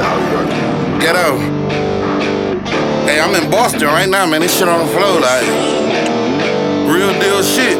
Ghetto. Hey, I'm in Boston right now, man. This shit on the floor, like real deal shit.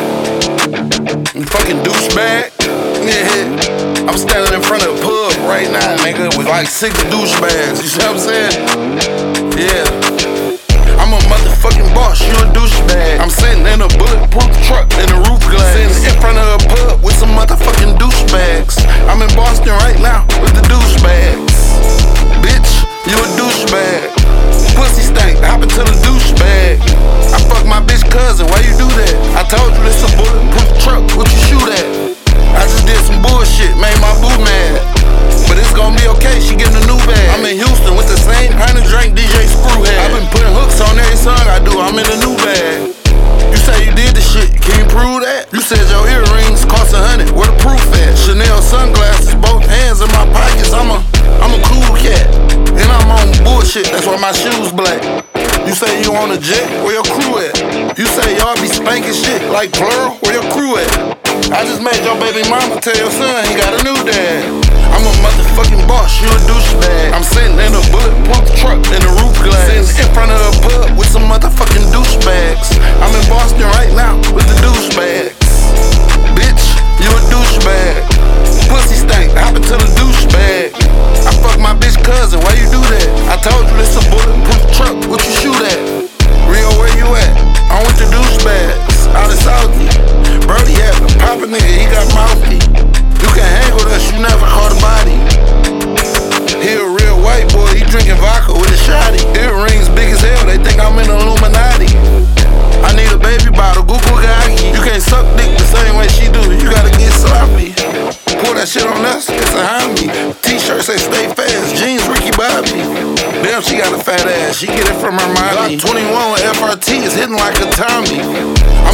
You fucking douchebag. Yeah. I'm standing in front of a pub right now, nigga, with like 6 douchebags. You see what I'm saying? Yeah. I'm a motherfucking boss, you a douchebag. I'm sitting in a bulletproof truck in a roof glass. Sitting in front of a pub with some motherfucking douchebags. I'm in Boston right now with the douchebags. Bitch, you a douchebag. Pussy stank, hop into the douchebag. I fuck my bitch cousin, why you do that? I told you this a bulletproof truck, what you shoot at? I just did some bullshit, made my boo mad. But it's gonna be okay, she getting a new bag. I'm in Houston with the same kind of drink DJ Screw had. I've been putting hooks on every song I do, I'm in a new bag. You say you did the shit, can you prove that? You said your earrings cost 100, where the proof at? Chanel sunglasses, both hands in my pockets, I'm a cool cat. And I'm on bullshit, that's why my shoes black. You say you on a jet, where your crew at? You say y'all be spanking shit like plural, where your crew at? I just made your baby mama tell your son he got a new dad. I'm a motherfucking boss, you a douchebag. I'm sitting in a bulletproof truck in a roof glass. Sitting in front of a pub with some motherfucking douchebags. I'm in Boston right now with the douchebags. Bitch, you a douchebag. Pussy stank, hop into the douchebag. I fuck my bitch cousin, why you do that? I told you this a bulletproof truck, what you shoot at? Rio, where you at? I'm with the douchebags, out of Southie. Brody had a papa nigga, he got mouthy. You can hang with us, you never caught a body. He a real white boy, he drinking vodka with a shotty. Earrings big as hell, they think I'm in the Illuminati. I need a baby bottle, Google Gagi. You can't suck dick the same way she do, you gotta get sloppy. Pour that shit on us, it's a homie. T-shirt say stay fast, jeans Ricky Bobby. Damn, she got a fat ass, she get it from her mommy. Glock 21 with FRT is hitting like a Tommy.